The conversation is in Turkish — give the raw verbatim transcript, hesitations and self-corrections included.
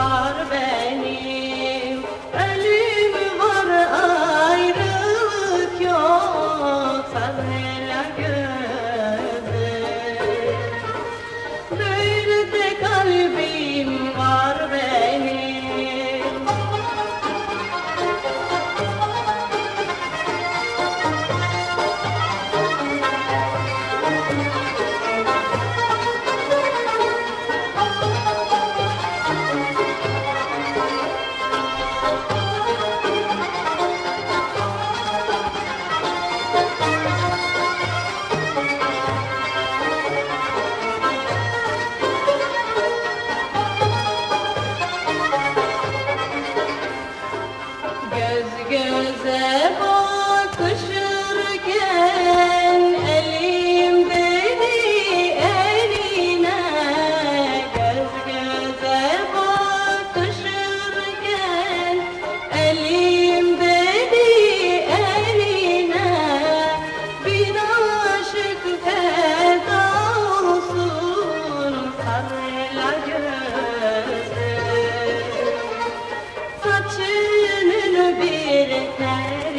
var benim, ölüm var ayrılık yok, sarıyla gözüm. Böyle de kalbim var benim. Göz göze bakışırken elim değdi eline. Göz göze bakışırken elim değdi eline. Bir aşık feda olsun sarıyla gözüm. Saçının bir tel